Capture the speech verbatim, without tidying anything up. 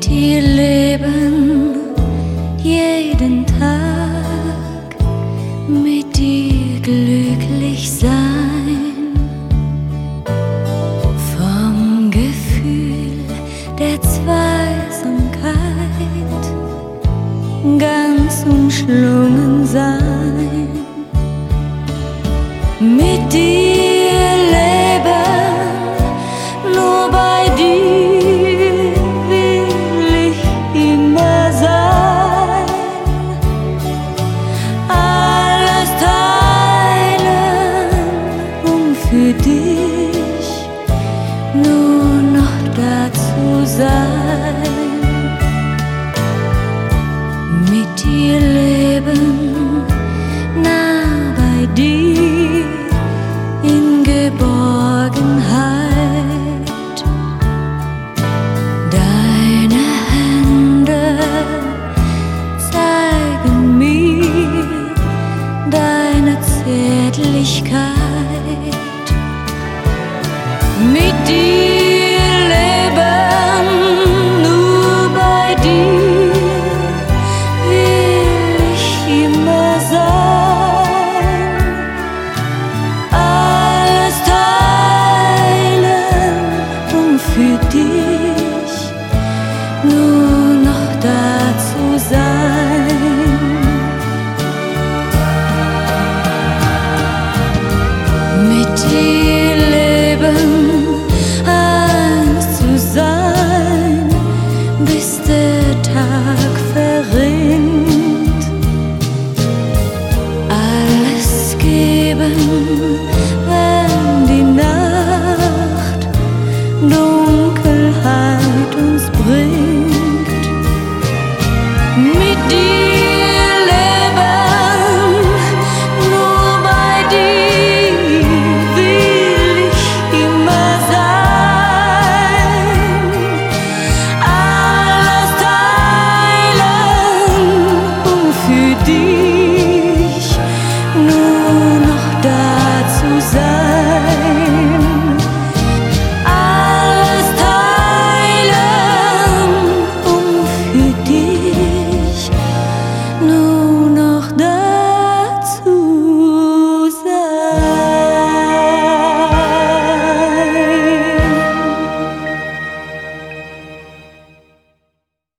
mit dir leben, jeden Tag mit dir glücklich sein. Vom Gefühl der Zweisamkeit ganz umschlungen sein. Mit dir leben, nur bei dir will ich immer sein. Alles teilen, um für dich nur noch da zu sein. Mit dir leben, nah bei dir in Geborgenheit. Deine Hände zeigen mir deine Zärtlichkeit. Mit dir